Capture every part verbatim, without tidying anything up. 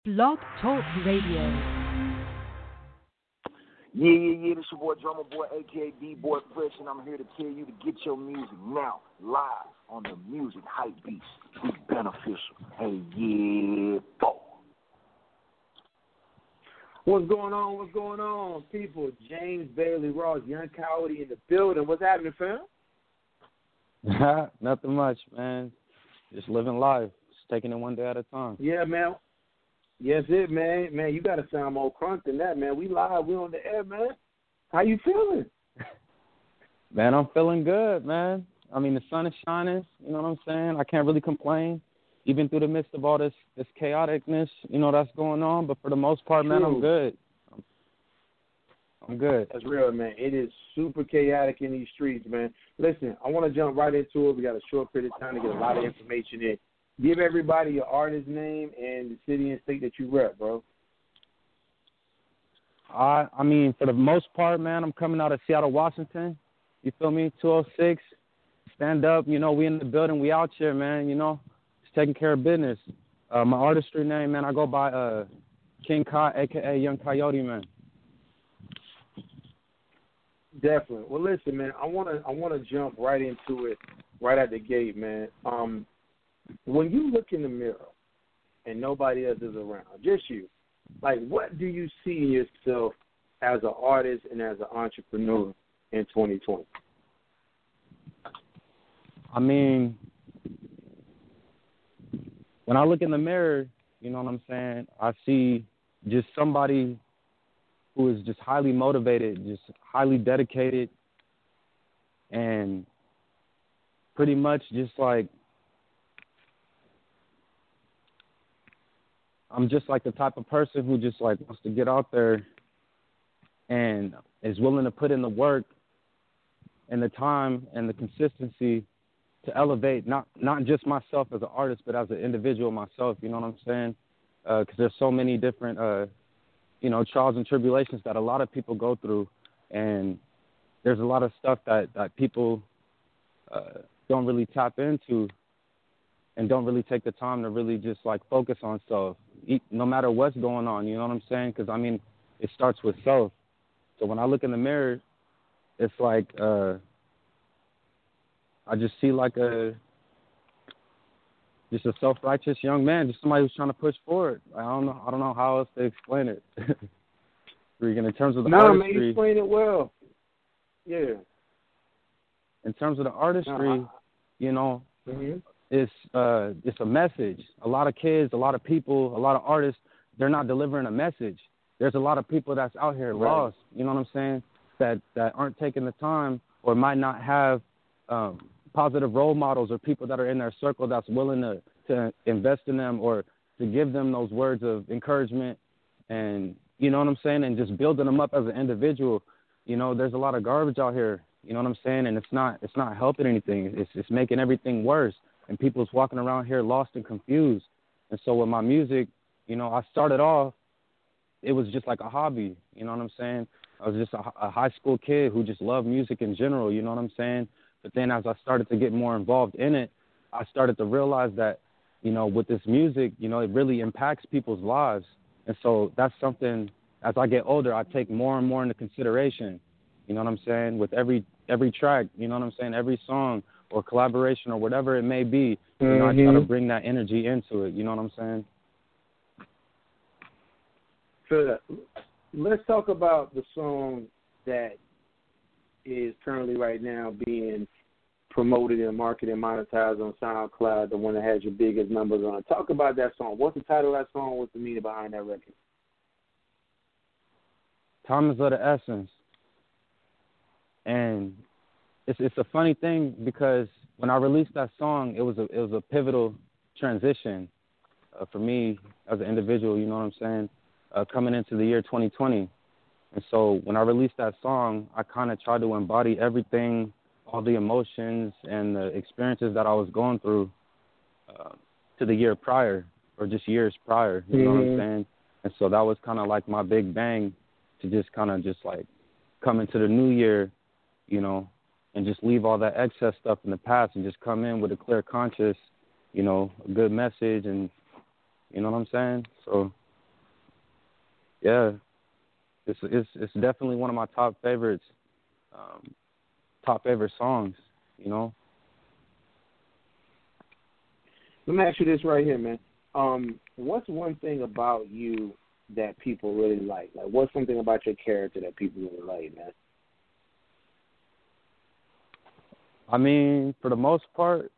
Blog Talk Radio. Yeah, yeah, yeah, this your boy, Drummer Boy, a k a. D-Boy Fresh, and I'm here to tell you to get your music now, live on the Music Hype Beast. Be beneficial. Hey, yeah, boy. What's going on? What's going on, people? James Bailey Ross, Young Coyote in the building. What's happening, fam? Nothing much, man. Just living life. Just taking it one day at a time. Yeah, man. Yes, it, man. Man, you got to sound more crunk than that, man. We live. We on the air, man. How you feeling? Man, I'm feeling good, man. I mean, the sun is shining. You know what I'm saying? I can't really complain, even through the midst of all this, this chaoticness, you know, that's going on. But for the most part, True. man, I'm good. I'm, I'm good. That's real, man. It is super chaotic in these streets, man. Listen, I want to jump right into it. We got a short period of time to get a lot of information in. Give everybody your artist name and the city and state that you rep, bro. I I mean, for the most part, man, I'm coming out of Seattle, Washington. You feel me? two oh six. Stand up. You know, we in the building. We out here, man. You know, just taking care of business. Uh, my artistry name, man, I go by uh, King Kai, a k a. Young Coyote, man. Definitely. Well, listen, man, I want to I want to jump right into it right at the gate, man. Um, when you look in the mirror and nobody else is around, just you, like, what do you see in yourself as an artist and as an entrepreneur in twenty twenty? I mean, when I look in the mirror, you know what I'm saying, I see just somebody who is just highly motivated, just highly dedicated, and pretty much just like, I'm just like the type of person who just like wants to get out there and is willing to put in the work and the time and the consistency to elevate not not just myself as an artist, but as an individual myself. You know what I'm saying? Because uh, there's so many different, uh, you know, trials and tribulations that a lot of people go through, and there's a lot of stuff that that people uh, don't really tap into and don't really take the time to really just like focus on self, no matter what's going on. You know what I'm saying? Because I mean, it starts with self. So when I look in the mirror, it's like uh, I just see like a just a self-righteous young man, just somebody who's trying to push forward. I don't know. I don't know how else to explain it. Regan, in terms of the no, artistry, man, you explain it well. Yeah. In terms of the artistry, uh-huh. you know, mm-hmm. it's uh, it's a message. A lot of kids, a lot of people, a lot of artists, they're not delivering a message. There's a lot of people that's out here right. lost. You know what I'm saying? That that aren't taking the time or might not have um, positive role models or people that are in their circle that's willing to, to invest in them or to give them those words of encouragement and, you know what I'm saying, and just building them up as an individual. You know, there's a lot of garbage out here, you know what I'm saying, and it's not it's not helping anything. It's it's making everything worse, and people's walking around here lost and confused. And so with my music, you know, I started off, it was just like a hobby, you know what I'm saying? I was just a, a high school kid who just loved music in general, you know what I'm saying? But then as I started to get more involved in it, I started to realize that, you know, with this music, you know, it really impacts people's lives. And so that's something, as I get older, I take more and more into consideration, you know what I'm saying? With every every track, you know what I'm saying? Every song or collaboration or whatever it may be, you know, mm-hmm. I try to bring that energy into it, you know what I'm saying? So let's talk about the song that is currently right now being promoted and marketed and monetized on SoundCloud, the one that has your biggest numbers on it. Talk about that song. What's the title of that song? What's the meaning behind that record? Time is of the essence. And it's it's a funny thing because when I released that song, it was a it was a pivotal transition uh, for me as an individual, you know what I'm saying, uh, coming into the year twenty twenty. And so when I released that song, I kind of tried to embody everything, all the emotions and the experiences that I was going through uh, to the year prior or just years prior, you mm-hmm. know what I'm saying? And so that was kind of like my big bang to just kind of just like come into the new year, you know, and just leave all that excess stuff in the past and just come in with a clear conscience, you know, a good message and, you know what I'm saying? So yeah, it's it's it's definitely one of my top favorites, um, top favorite songs. You know. Let me ask you this right here, man. Um, what's one thing about you that people really like? Like, what's something about your character that people really like, man? I mean, for the most part,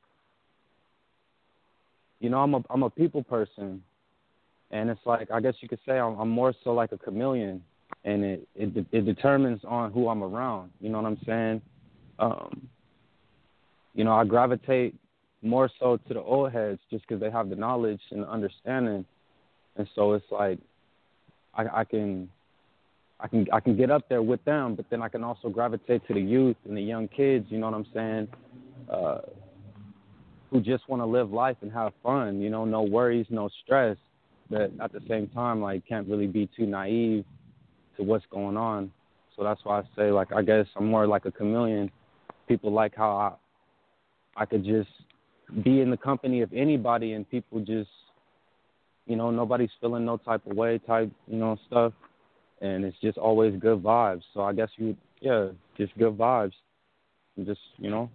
you know, I'm a I'm a people person, and it's like I guess you could say I'm, I'm more so like a chameleon, and it, it it determines on who I'm around. You know what I'm saying? Um, you know, I gravitate more so to the old heads just because they have the knowledge and the understanding, and so it's like I, I can I can I can get up there with them, but then I can also gravitate to the youth and the young kids. You know what I'm saying? Uh, who just want to live life and have fun. You know, no worries, no stress, but at the same time, like can't really be too naive to what's going on. So that's why I say, like, I guess I'm more like a chameleon. People like how I I could just be in the company of anybody and people just, you know, nobody's feeling no type of way type, you know, stuff. And it's just always good vibes. So I guess you, yeah, just good vibes. And just, you know.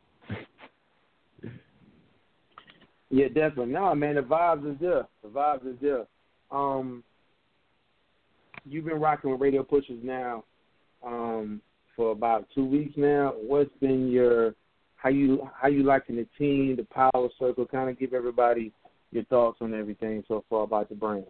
Yeah, definitely. No, man, the vibes is there. The vibes is there. Um, you've been rocking with Radio Pushers now um, for about two weeks now. What's been your How you how you liking the team, the power circle? Kind of give everybody your thoughts on everything so far about the brand.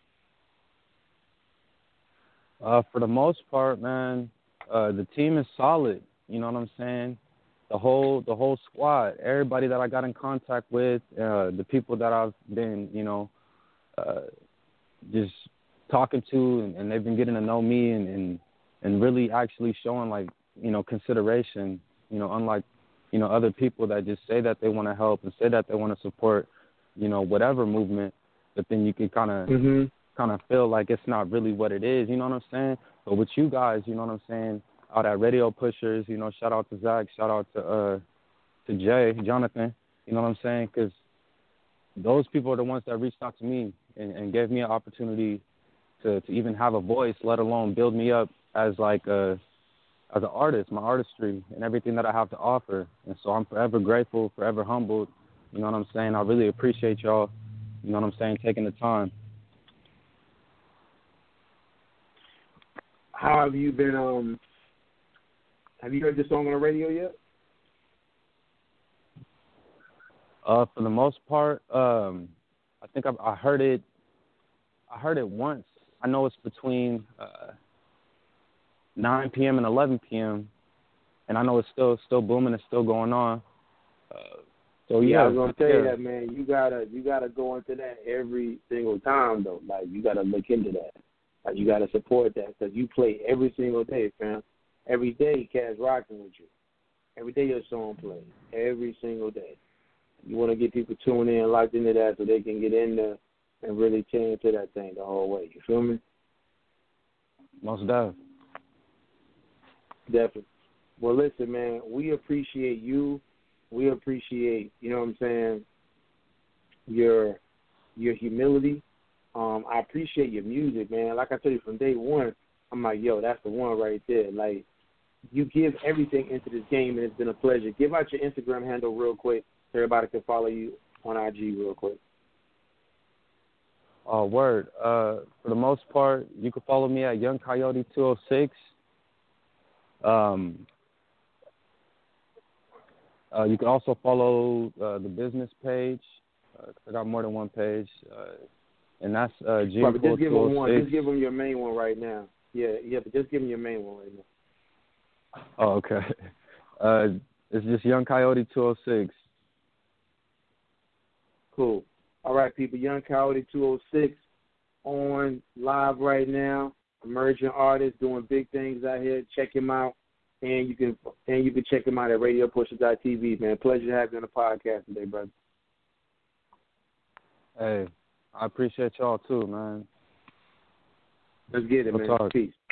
Uh, for the most part, man, uh, the team is solid. You know what I'm saying? The whole the whole squad, everybody that I got in contact with, uh, the people that I've been, you know, uh, just talking to, and, and they've been getting to know me, and, and and really actually showing like, you know, consideration. You know, unlike you know, other people that just say that they want to help and say that they want to support, you know, whatever movement, but then you can kind of mm-hmm. kind of feel like it's not really what it is, you know what I'm saying? But with you guys, you know what I'm saying, out at Radio Pushers, you know, shout out to Zach, shout out to uh to Jay, Jonathan, you know what I'm saying? Because those people are the ones that reached out to me and, and gave me an opportunity to, to even have a voice, let alone build me up as like a as an artist, my artistry, and everything that I have to offer. And so I'm forever grateful, forever humbled. You know what I'm saying? I really appreciate y'all, you know what I'm saying, taking the time. How have you been, um, have you heard this song on the radio yet? Uh, for the most part, um, I think I, I heard it, I heard it once. I know it's between uh, nine p.m. and eleven p.m., and I know it's still still booming, it's still going on. Uh, so yeah, yeah, I was gonna tell yeah. you that, man. You gotta you gotta go into that every single time, though. Like you gotta look into that. Like you gotta support that because you play every single day, fam. Every day, Cash rocking with you. Every day your song plays. Every single day. You want to get people tuned in, locked into that, so they can get in there and really tune into that thing the whole way. You feel me? Most definitely. Definitely. Well, listen, man, we appreciate you. We appreciate, you know what I'm saying, your your humility. Um, I appreciate your music, man. Like I told you from day one, I'm like, yo, that's the one right there. Like, you give everything into this game, and it's been a pleasure. Give out your Instagram handle real quick so everybody can follow you on I G real quick. Oh, word. Uh, for the most part, you can follow me at Young Coyote two oh six. Um, uh, you can also follow uh, the business page. Uh, I got more than one page, uh, and that's uh, G M Right, but just give them one. two oh six. Just give them your main one right now. Yeah, yeah, but just give them your main one right now. Oh, okay. Uh, it's just Young Coyote two oh six. Cool. All right, people. Young Coyote two oh six on live right now. Emerging artist doing big things out here. Check him out, and you can and you can check him out at radio pusher dot t v. Man, pleasure to have you on the podcast today, brother. Hey, I appreciate y'all too, man. Let's get it, We'll man. talk. Peace.